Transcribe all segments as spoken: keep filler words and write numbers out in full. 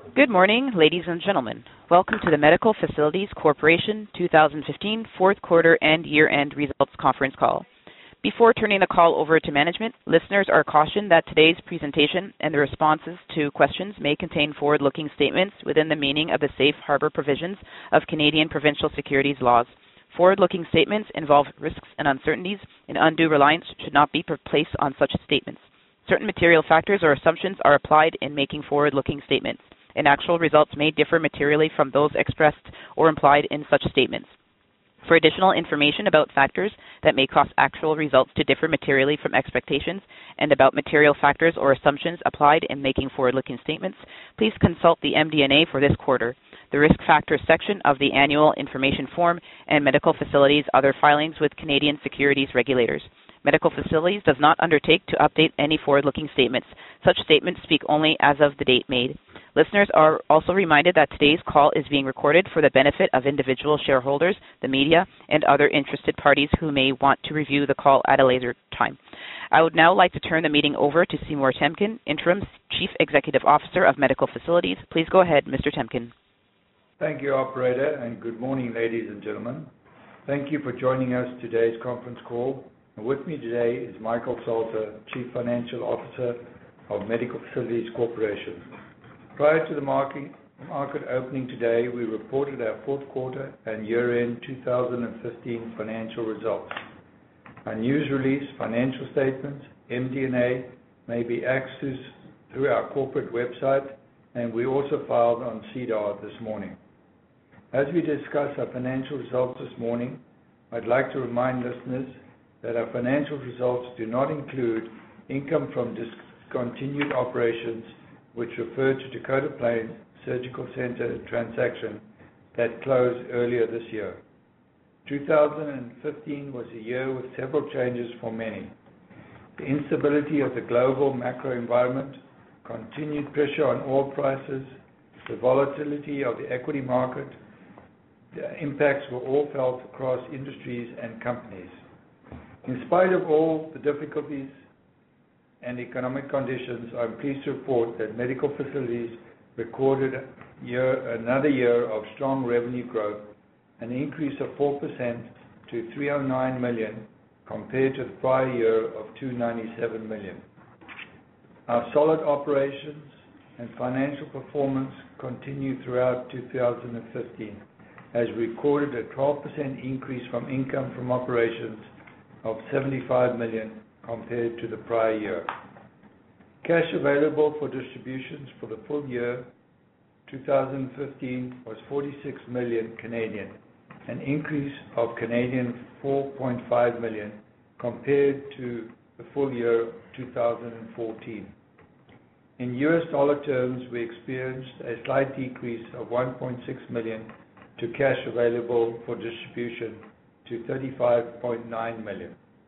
Good morning, ladies and gentlemen. Welcome to the Medical Facilities Corporation two thousand fifteen fourth quarter and year-end results conference call. Before turning the call over to management, listeners are cautioned that today's presentation and the responses to questions may contain forward-looking statements within the meaning of the safe harbor provisions of Canadian provincial securities laws. Forward-looking statements involve risks and uncertainties, and undue reliance should not be placed on such statements. Certain material factors or assumptions are applied in making forward-looking statements, and actual results may differ materially from those expressed or implied in such statements. For additional information about factors that may cause actual results to differ materially from expectations and about material factors or assumptions applied in making forward-looking statements, please consult the M D and A for this quarter, the Risk Factors section of the Annual Information Form, and Medical Facilities' other filings with Canadian securities regulators. Medical Facilities does not undertake to update any forward-looking statements. Such statements speak only as of the date made. Listeners are also reminded that today's call is being recorded for the benefit of individual shareholders, the media, and other interested parties who may want to review the call at a later time. I would now like to turn the meeting over to Seymour Temkin, Interim Chief Executive Officer of Medical Facilities. Please go ahead, Mister Temkin. Thank you, Operator, and good morning, ladies and gentlemen. Thank you for joining us today's conference call. And with me today is Michael Salter, Chief Financial Officer of Medical Facilities Corporation. Prior to the market, market opening today, we reported our fourth quarter and year-end two thousand fifteen financial results. Our news release, financial statements, M D and A may be accessed through our corporate website, and we also filed on SEDAR this morning. As we discuss our financial results this morning, I'd like to remind listeners that our financial results do not include income from discontinued operations, which refer to Dakota Plains Surgical Center transaction that closed earlier this year. two thousand fifteen was a year with several changes for many. The instability of the global macro environment, continued pressure on oil prices, the volatility of the equity market, the impacts were all felt across industries and companies. In spite of all the difficulties and economic conditions, I'm pleased to report that Medical Facilities recorded year, another year of strong revenue growth, an increase of four percent to three hundred nine million dollars compared to the prior year of two hundred ninety-seven million dollars. Our solid operations and financial performance continued throughout two thousand fifteen, as we recorded a twelve percent increase from income from operations of seventy-five million dollars compared to the prior year. Cash available for distributions for the full year two thousand fifteen was forty-six million Canadian, an increase of Canadian four point five million compared to the full year two thousand fourteen. In U S dollar terms, we experienced a slight decrease of one point six million to cash available for distribution to thirty-five point nine million.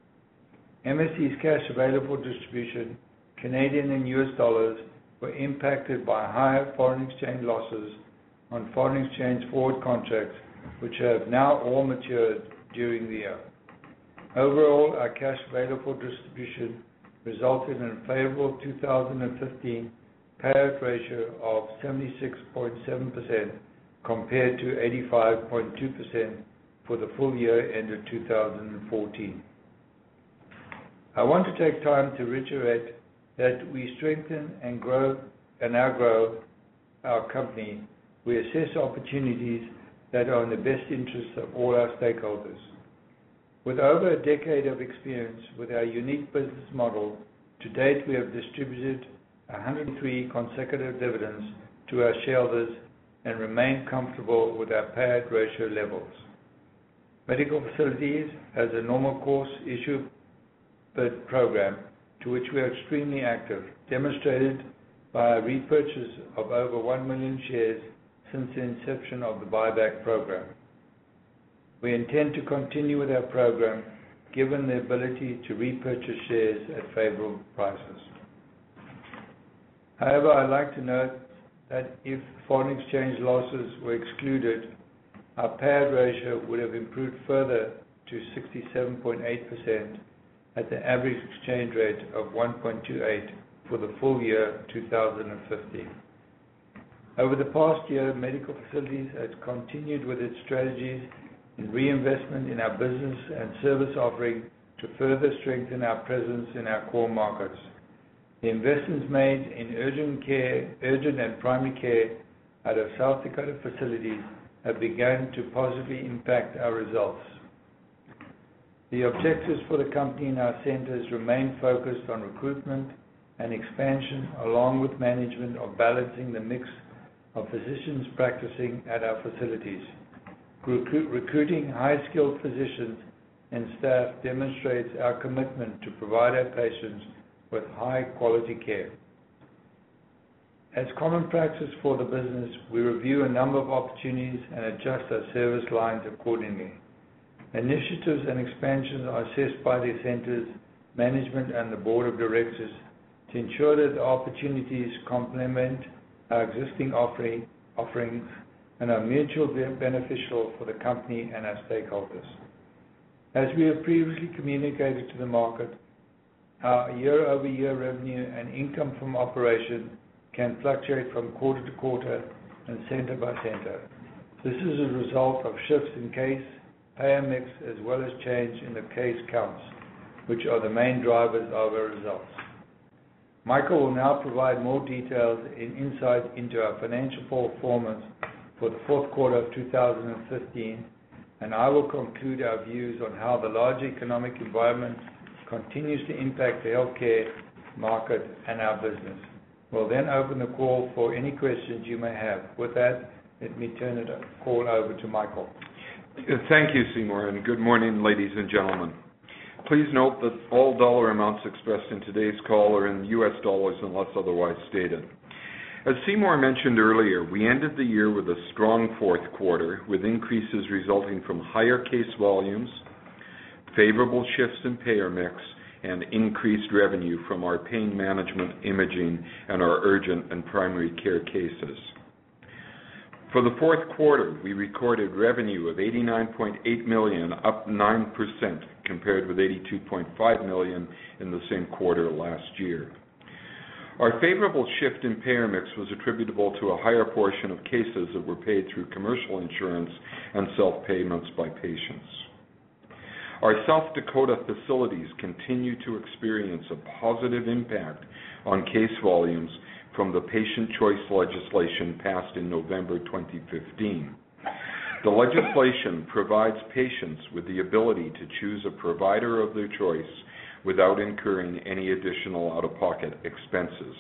M S C's cash available distribution, Canadian and U S dollars, were impacted by higher foreign exchange losses on foreign exchange forward contracts, which have now all matured during the year. Overall, our cash available distribution resulted in a favorable two thousand fifteen payout ratio of seventy-six point seven percent compared to eighty-five point two percent for the full year ended two thousand fourteen. I want to take time to reiterate that we strengthen and grow and now grow our company. We assess opportunities that are in the best interests of all our stakeholders. With over a decade of experience with our unique business model, to date we have distributed one hundred three consecutive dividends to our shareholders and remain comfortable with our payout ratio levels. Medical Facilities has a normal course issue bid program to which we are extremely active, demonstrated by a repurchase of over one million shares since the inception of the buyback program. We intend to continue with our program given the ability to repurchase shares at favorable prices. However, I'd like to note that if foreign exchange losses were excluded, our payout ratio would have improved further to sixty-seven point eight percent at the average exchange rate of one point two eight for the full year two thousand fifteen. Over the past year, Medical Facilities has continued with its strategies in reinvestment in our business and service offering to further strengthen our presence in our core markets. The investments made in urgent care, urgent and primary care at our South Dakota facilities have begun to positively impact our results. The objectives for the company in our centers remain focused on recruitment and expansion, along with management of balancing the mix of physicians practicing at our facilities. Recruit, recruiting high-skilled physicians and staff demonstrates our commitment to provide our patients with high-quality care. As common practice for the business, we review a number of opportunities and adjust our service lines accordingly. Initiatives and expansions are assessed by the center's management and the board of directors to ensure that the opportunities complement our existing offering, offerings and are mutually beneficial for the company and our stakeholders. As we have previously communicated to the market, our year-over-year revenue and income from operation can fluctuate from quarter to quarter and center by center. This is a result of shifts in case, payer mix, as well as change in the case counts, which are the main drivers of our results. Michael will now provide more details and insight into our financial performance for the fourth quarter of two thousand fifteen, and I will conclude our views on how the large economic environment continues to impact the healthcare market and our business. We'll then open the call for any questions you may have. With that, let me turn the call over to Michael. Thank you, Seymour, and good morning, ladies and gentlemen. Please note that all dollar amounts expressed in today's call are in U S dollars unless otherwise stated. As Seymour mentioned earlier, we ended the year with a strong fourth quarter, with increases resulting from higher case volumes, favorable shifts in payer mix, and increased revenue from our pain management, imaging, and our urgent and primary care cases. For the fourth quarter, we recorded revenue of eighty-nine point eight million dollars, up nine percent, compared with eighty-two point five million dollars in the same quarter last year. Our favorable shift in payer mix was attributable to a higher portion of cases that were paid through commercial insurance and self-payments by patients. Our South Dakota facilities continue to experience a positive impact on case volumes from the patient choice legislation passed in November twenty fifteen. The legislation provides patients with the ability to choose a provider of their choice without incurring any additional out-of-pocket expenses.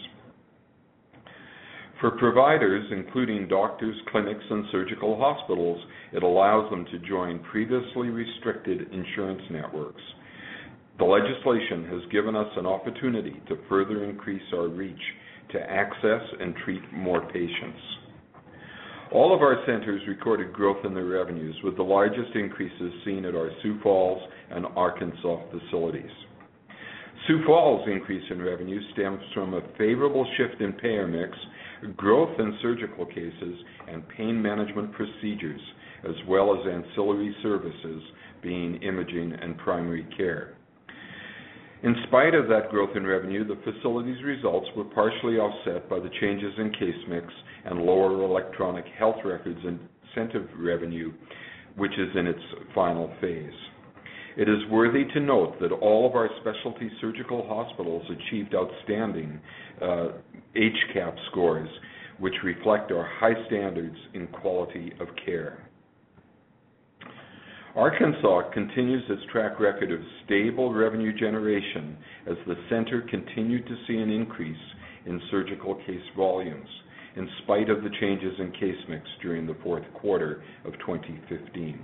For providers, including doctors, clinics, and surgical hospitals, it allows them to join previously restricted insurance networks. The legislation has given us an opportunity to further increase our reach to access and treat more patients. All of our centers recorded growth in their revenues, with the largest increases seen at our Sioux Falls and Arkansas facilities. Sioux Falls' increase in revenue stems from a favorable shift in payer mix, growth in surgical cases, and pain management procedures, as well as ancillary services, being imaging and primary care. In spite of that growth in revenue, the facility's results were partially offset by the changes in case mix and lower electronic health records incentive revenue, which is in its final phase. It is worthy to note that all of our specialty surgical hospitals achieved outstanding uh, H C A P scores, which reflect our high standards in quality of care. Arkansas continues its track record of stable revenue generation as the center continued to see an increase in surgical case volumes, in spite of the changes in case mix during the fourth quarter of twenty fifteen.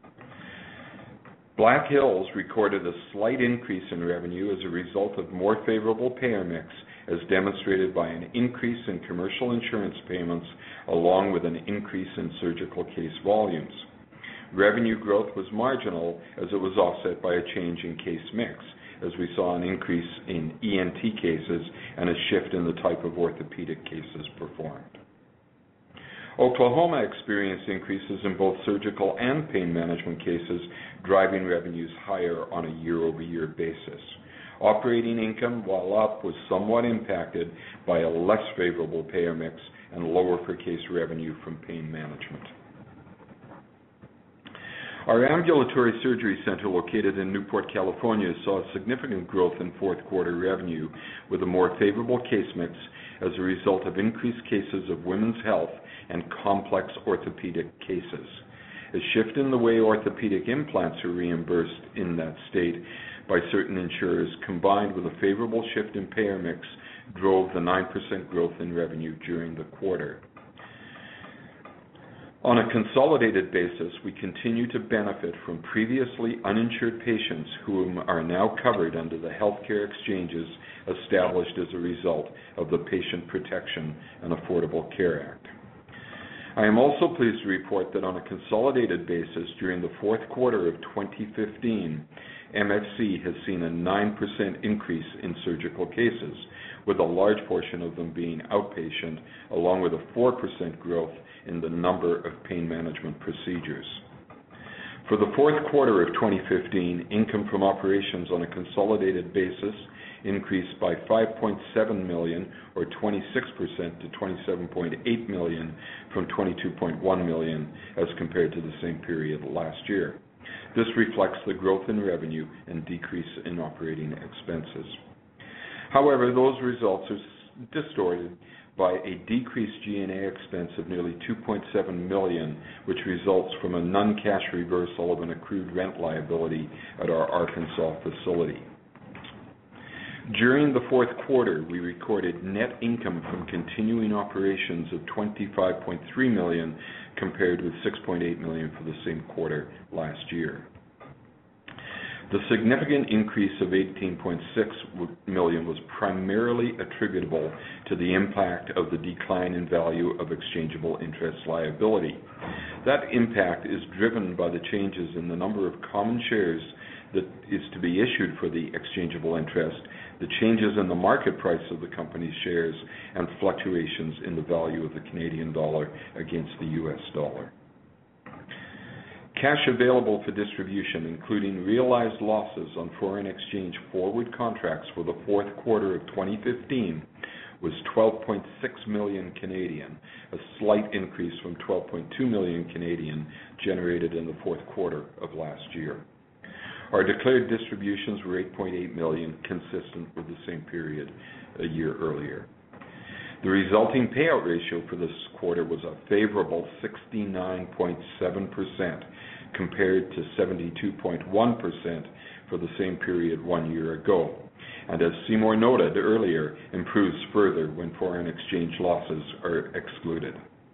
Black Hills recorded a slight increase in revenue as a result of more favorable payer mix, as demonstrated by an increase in commercial insurance payments, along with an increase in surgical case volumes. Revenue growth was marginal as it was offset by a change in case mix, as we saw an increase in E N T cases and a shift in the type of orthopedic cases performed. Oklahoma experienced increases in both surgical and pain management cases, driving revenues higher on a year-over-year basis. Operating income, while up, was somewhat impacted by a less favorable payer mix and lower per case revenue from pain management. Our ambulatory surgery center located in Newport, California saw significant growth in fourth quarter revenue with a more favorable case mix as a result of increased cases of women's health and complex orthopedic cases. A shift in the way orthopedic implants are reimbursed in that state by certain insurers, combined with a favorable shift in payer mix, drove the nine percent growth in revenue during the quarter. On a consolidated basis, we continue to benefit from previously uninsured patients whom are now covered under the healthcare exchanges established as a result of the Patient Protection and Affordable Care Act. I am also pleased to report that on a consolidated basis during the fourth quarter of twenty fifteen, M F C has seen a nine percent increase in surgical cases, with a large portion of them being outpatient, along with a four percent growth in the number of pain management procedures. For the fourth quarter of twenty fifteen, income from operations on a consolidated basis increased by five point seven million dollars or twenty-six percent to twenty-seven point eight million dollars from twenty-two point one million dollars as compared to the same period last year. This reflects the growth in revenue and decrease in operating expenses. However, those results are distorted by a decreased G and A expense of nearly two point seven million dollars, which results from a non-cash reversal of an accrued rent liability at our Arkansas facility. During the fourth quarter, we recorded net income from continuing operations of twenty-five point three million dollars compared with six point eight million dollars for the same quarter last year. The significant increase of eighteen point six million dollars was primarily attributable to the impact of the decline in value of exchangeable interest liability. That impact is driven by the changes in the number of common shares that is to be issued for the exchangeable interest, the changes in the market price of the company's shares, and fluctuations in the value of the Canadian dollar against the U S dollar. Cash available for distribution, including realized losses on foreign exchange forward contracts for the fourth quarter of twenty fifteen, was twelve point six million Canadian, a slight increase from twelve point two million Canadian generated in the fourth quarter of last year. Our declared distributions were eight point eight million, consistent with the same period a year earlier. The resulting payout ratio for this quarter was a favorable sixty-nine point seven percent compared to seventy-two point one percent for the same period one year ago, and as Seymour noted earlier, improves further when foreign exchange losses are excluded.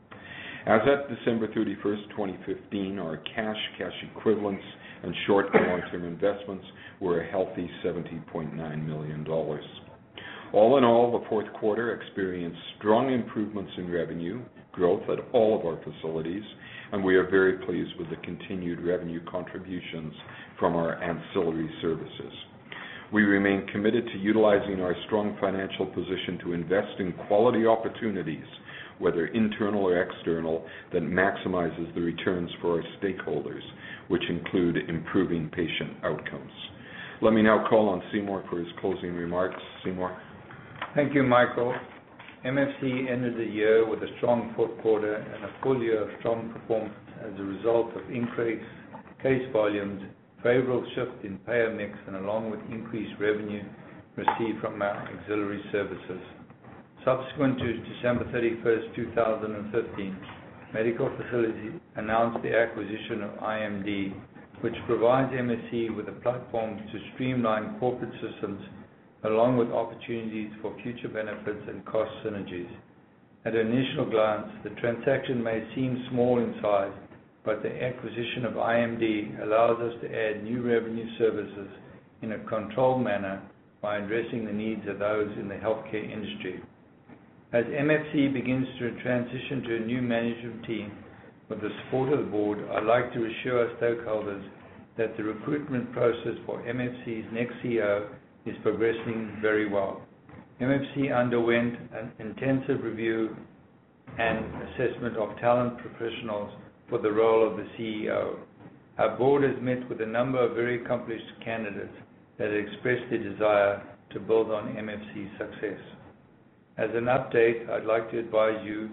As at December thirty-first, twenty fifteen, our cash, cash equivalents, and short and long-term investments were a healthy seventy point nine million dollars. All in all, the fourth quarter experienced strong improvements in revenue growth at all of our facilities, and we are very pleased with the continued revenue contributions from our ancillary services. We remain committed to utilizing our strong financial position to invest in quality opportunities, whether internal or external, that maximizes the returns for our stakeholders, which include improving patient outcomes. Let me now call on Seymour for his closing remarks. Seymour. Thank you, Michael. M F C ended the year with a strong fourth quarter and a full year of strong performance as a result of increased case volumes, favorable shift in payer mix, and along with increased revenue received from our auxiliary services. Subsequent to December thirty-first, two thousand fifteen, Medical Facilities announced the acquisition of I M D, which provides M F C with a platform to streamline corporate systems along with opportunities for future benefits and cost synergies. At an initial glance, the transaction may seem small in size, but the acquisition of I M D allows us to add new revenue services in a controlled manner by addressing the needs of those in the healthcare industry. As M F C begins to transition to a new management team with the support of the board, I'd like to assure our stakeholders that the recruitment process for M F C's next C E O is progressing very well. M F C underwent an intensive review and assessment of talent professionals for the role of the C E O. Our board has met with a number of very accomplished candidates that have expressed their desire to build on M F C's success. As an update, I'd like to advise you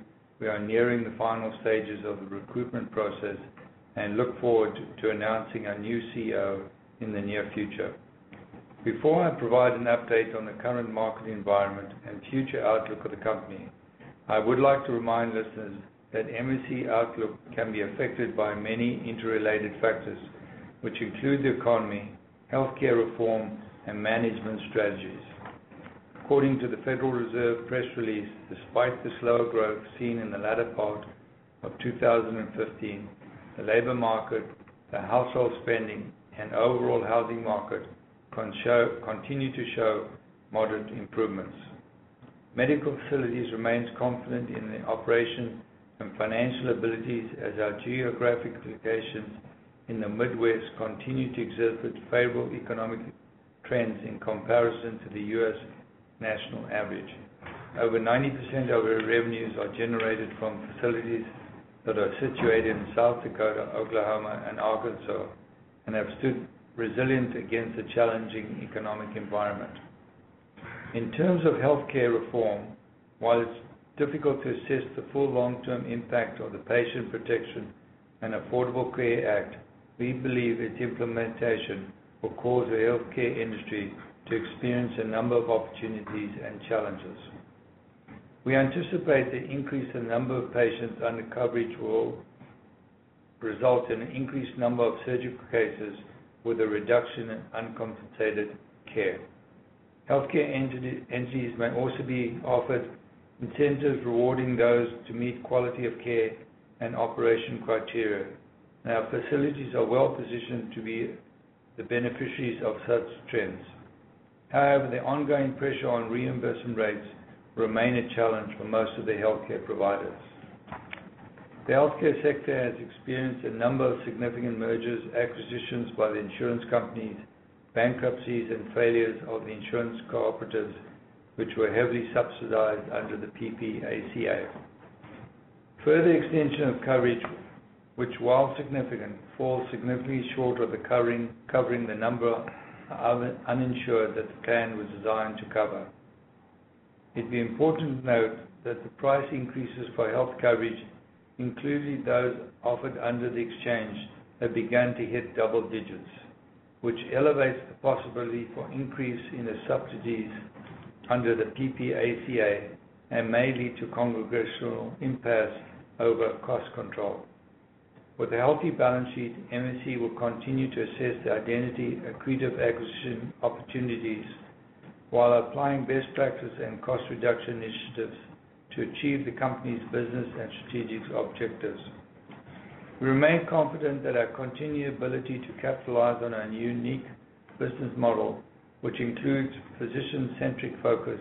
we are nearing the final stages of the recruitment process and look forward to announcing our new C E O in the near future. Before I provide an update on the current market environment and future outlook of the company, I would like to remind listeners that M S C outlook can be affected by many interrelated factors, which include the economy, healthcare reform, and management strategies. According to the Federal Reserve press release, despite the slower growth seen in the latter part of two thousand fifteen, the labor market, the household spending, and overall housing market Con show, continue to show moderate improvements. Medical Facilities remains confident in the operation and financial abilities as our geographic locations in the Midwest continue to exhibit favorable economic trends in comparison to the U S national average. Over ninety percent of our revenues are generated from facilities that are situated in South Dakota, Oklahoma, and Arkansas, and have stood resilient against a challenging economic environment. In terms of healthcare reform, while it's difficult to assess the full long-term impact of the Patient Protection and Affordable Care Act, we believe its implementation will cause the healthcare industry to experience a number of opportunities and challenges. We anticipate the increase in number of patients under coverage will result in an increased number of surgical cases with a reduction in uncompensated care. Healthcare entities may also be offered incentives rewarding those to meet quality of care and operation criteria. And our facilities are well positioned to be the beneficiaries of such trends. However, the ongoing pressure on reimbursement rates remain a challenge for most of the healthcare providers. The healthcare sector has experienced a number of significant mergers, acquisitions by the insurance companies, bankruptcies, and failures of the insurance cooperatives, which were heavily subsidized under the P P A C A. Further extension of coverage, which while significant, falls significantly short of the covering, covering the number of uninsured that the plan was designed to cover. It'd be important to note that the price increases for health coverage, including those offered under the exchange, have begun to hit double digits, which elevates the possibility for increase in the subsidies under the P P A C A and may lead to congressional impasse over cost control. With a healthy balance sheet, M S C will continue to assess the identity accretive acquisition opportunities while applying best practice and cost reduction initiatives to achieve the company's business and strategic objectives. We remain confident that our continued ability to capitalize on our unique business model, which includes physician-centric focus,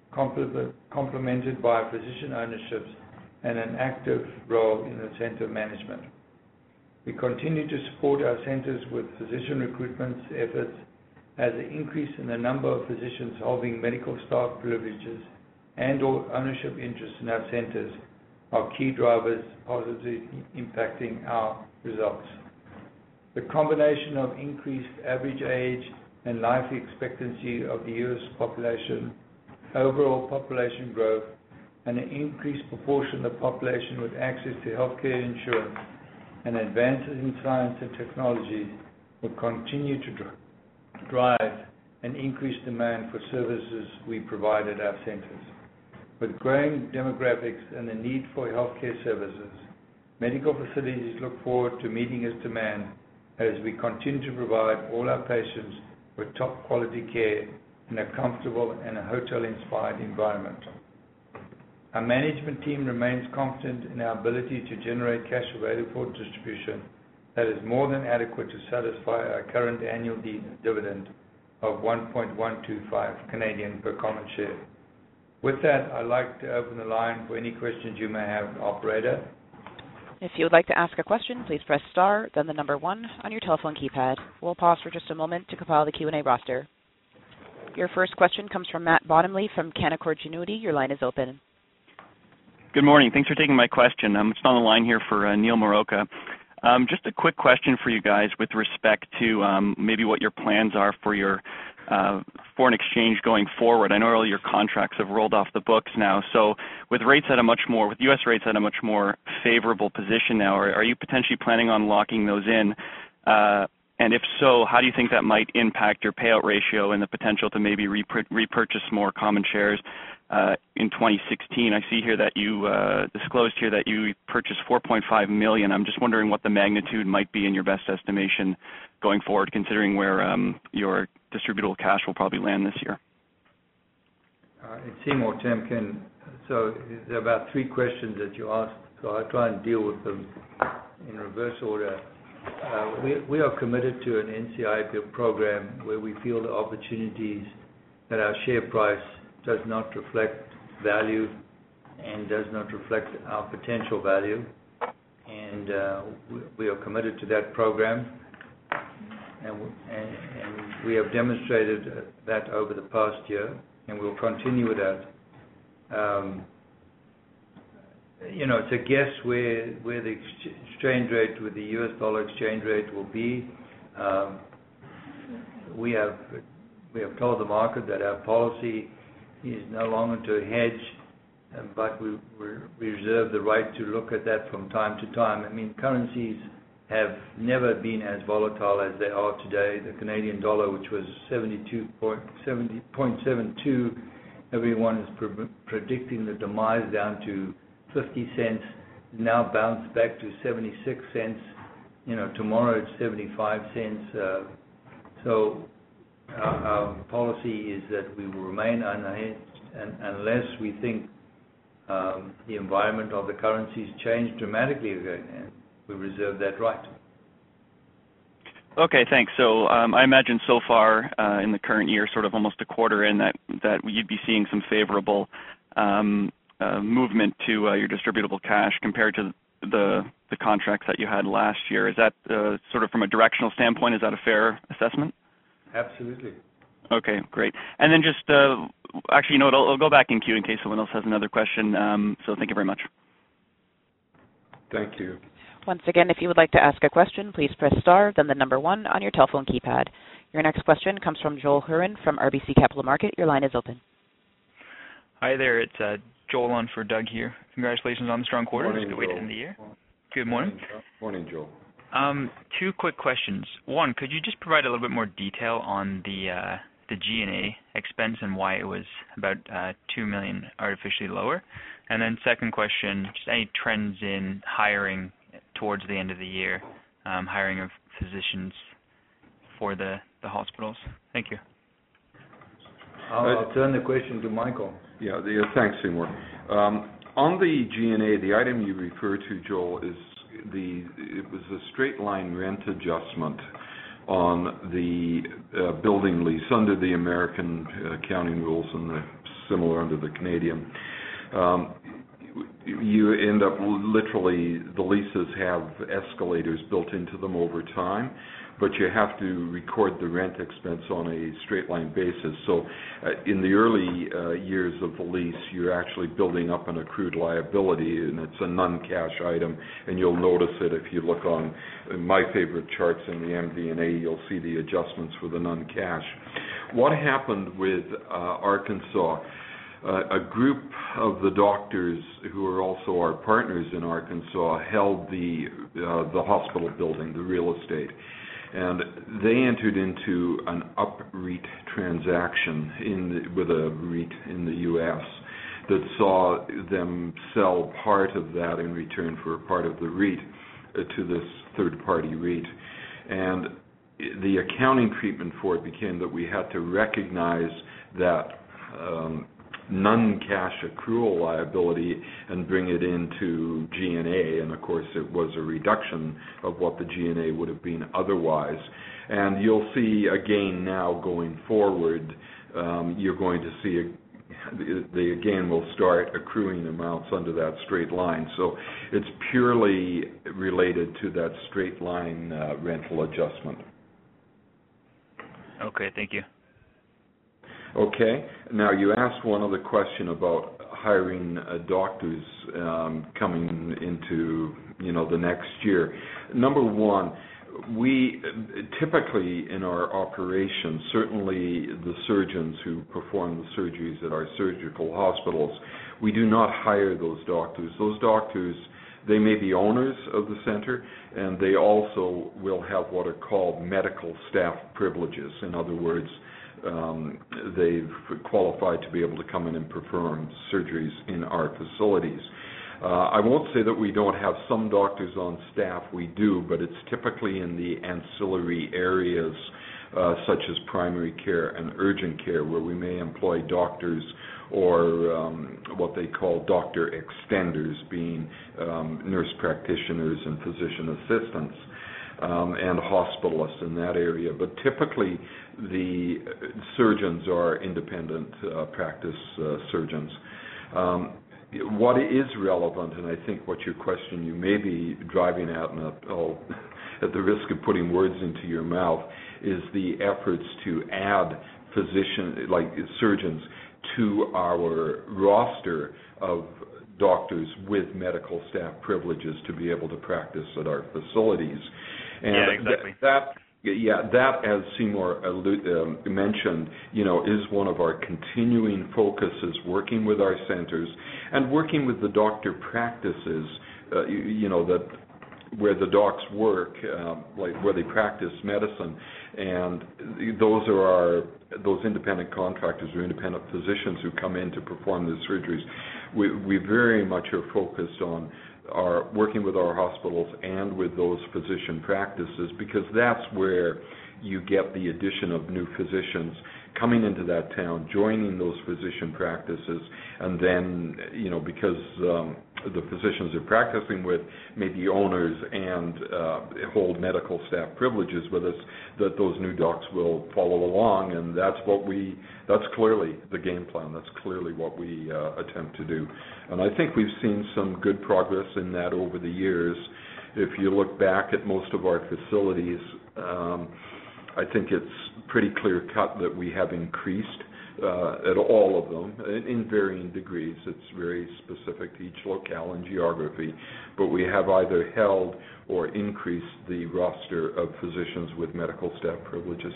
complemented by physician ownerships and an active role in the center management. We continue to support our centers with physician recruitment efforts as the increase in the number of physicians holding medical staff privileges and or ownership interests in our centers are key drivers positively impacting our results. The combination of increased average age and life expectancy of the U S population, overall population growth, and an increased proportion of the population with access to healthcare insurance and advances in science and technology will continue to dr- drive an increased demand for services we provide at our centers. With growing demographics and the need for healthcare services, medical facilities look forward to meeting this demand as we continue to provide all our patients with top quality care in a comfortable and a hotel-inspired environment. Our management team remains confident in our ability to generate cash available for distribution that is more than adequate to satisfy our current annual dividend of one point one two five Canadian per common share. With that, I'd like to open the line for any questions you may have, operator. If you would like to ask a question, please press star, then the number one on your telephone keypad. We'll pause for just a moment to compile the Q and A roster. Your first question comes from Matt Bottomley from Canaccord Genuity. Your line is open. Good morning. Thanks for taking my question. I'm just on the line here for uh, Neil Moroka. Um, just a quick question for you guys with respect to um, maybe what your plans are for your uh, foreign exchange going forward? I know all your contracts have rolled off the books now, so with rates at a much more, with U S rates at a much more favorable position now, are, are you potentially planning on locking those in? Uh, and if so, how do you think that might impact your payout ratio and the potential to maybe repur- repurchase more common shares uh, in twenty sixteen? I see here that you uh, disclosed here that you purchased four point five million dollars. I'm just wondering what the magnitude might be in your best estimation going forward, considering where um, your distributable cash will probably land this year. Uh, it's Seymour Temkin. So there are about three questions that you asked, so I'll try and deal with them in reverse order. Uh, we, we are committed to an N C I program where we feel the opportunities that our share price does not reflect value and does not reflect our potential value. And uh, we, we are committed to that program. And, and, and we have demonstrated that over the past year, and we'll continue with that. Um, you know, it's a guess where where the exchange rate, with the U S dollar exchange rate will be. Um, we have we have told the market that our policy is no longer to hedge, but we, we reserve the right to look at that from time to time. I mean, currencies have never been as volatile as they are today. The Canadian dollar, which was seventy-two point seven two, everyone is pre- predicting the demise down to fifty cents, now bounced back to seventy-six cents. You know, tomorrow it's seventy-five cents. Uh, so our, our policy is that we will remain unhedged, and unless we think um, the environment of the currencies change dramatically again, and we reserve that right. Okay, thanks. So um, I imagine so far uh, in the current year, sort of almost a quarter in, that that you'd be seeing some favorable um, uh, movement to uh, your distributable cash compared to the the contracts that you had last year. Is that uh, sort of from a directional standpoint? Is that a fair assessment? Absolutely. Okay, great. And then just uh, actually, you know what? I'll, I'll go back in queue in case someone else has another question. Um, so thank you very much. Thank you. Once again, if you would like to ask a question, please press star, then the number one on your telephone keypad. Your next question comes from Joel Huron from R B C Capital Markets. Your line is open. Hi there, it's uh, Joel on for Doug here. Congratulations on the strong quarter. Morning, Good way to Joel. end the year. Good morning. Morning, Joel. Um, two quick questions. One, could you just provide a little bit more detail on the uh, the G and A expense and why it was about uh, two million dollars artificially lower? And then second question, just any trends in hiring towards the end of the year, um, hiring of physicians for the, the hospitals. Thank you. I'll, I'll turn the question to Michael. Yeah, the, uh, thanks, Seymour. Um, on the G and A, the item you refer to, Joel, is the it was a straight line rent adjustment on the uh, building lease under the American uh, accounting rules and the similar under the Canadian. Um, you end up literally, the leases have escalators built into them over time, but you have to record the rent expense on a straight line basis. So uh, in the early uh, years of the lease, you're actually building up an accrued liability, and it's a non-cash item, and you'll notice it if you look on my favorite charts in the M D and A, you'll see the adjustments for the non-cash. What happened with uh, Arkansas? Uh, a group of the doctors who are also our partners in Arkansas held the uh, the hospital building, the real estate, and they entered into an UPREIT transaction in the, with a REIT in the U S that saw them sell part of that in return for a part of the REIT uh, to this third-party REIT, and the accounting treatment for it became that we had to recognize that um, non-cash accrual liability and bring it into G and A, and of course it was a reduction of what the G and A would have been otherwise. And you'll see again now going forward, um, you're going to see a, they again will start accruing amounts under that straight line. So it's purely related to that straight line uh, rental adjustment. Okay, thank you. Okay. Now, you asked one other question about hiring uh, doctors um, coming into, you know, the next year. Number one, we typically in our operations, certainly the surgeons who perform the surgeries at our surgical hospitals, we do not hire those doctors. Those doctors, they may be owners of the center, and they also will have what are called medical staff privileges. In other words, um, they've qualified to be able to come in and perform surgeries in our facilities. Uh, I won't say that we don't have some doctors on staff, we do, but it's typically in the ancillary areas uh, such as primary care and urgent care, where we may employ doctors or um, what they call doctor extenders, being um, nurse practitioners and physician assistants, um, and hospitalists in that area. But typically the surgeons are independent uh, practice uh, surgeons. Um, What is relevant, and I think what your question you may be driving at, and I'll, at the risk of putting words into your mouth, is the efforts to add physician, like surgeons, to our roster of doctors with medical staff privileges to be able to practice at our facilities. And yeah, exactly. Th- that. Yeah, that, as Seymour um, mentioned, you know, is one of our continuing focuses, working with our centers and working with the doctor practices, uh, you, you know, that where the docs work, uh, like where they practice medicine, and those are our those independent contractors or independent physicians who come in to perform the surgeries. We, we very much are focused on are working with our hospitals and with those physician practices, because that's where you get the addition of new physicians coming into that town, joining those physician practices, and then, you know, because um, the physicians they're practicing with may be owners and uh, hold medical staff privileges with us, that those new docs will follow along, and that's what we, that's clearly the game plan. That's clearly what we uh, attempt to do. And I think we've seen some good progress in that over the years. If you look back at most of our facilities, um, I think it's pretty clear cut that we have increased uh, at all of them in, in varying degrees. It's very specific to each locale and geography, but we have either held or increased the roster of physicians with medical staff privileges.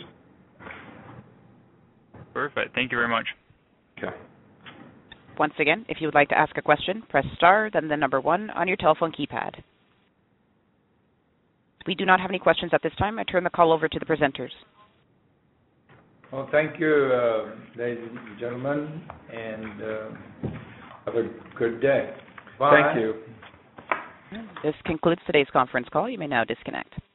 Perfect. Thank you very much. Okay. Once again, if you would like to ask a question, press star, then the number one on your telephone keypad. We do not have any questions at this time. I turn the call over to the presenters. Well, thank you, uh, ladies and gentlemen, and uh, have a good day. Bye. Thank you. This concludes today's conference call. You may now disconnect.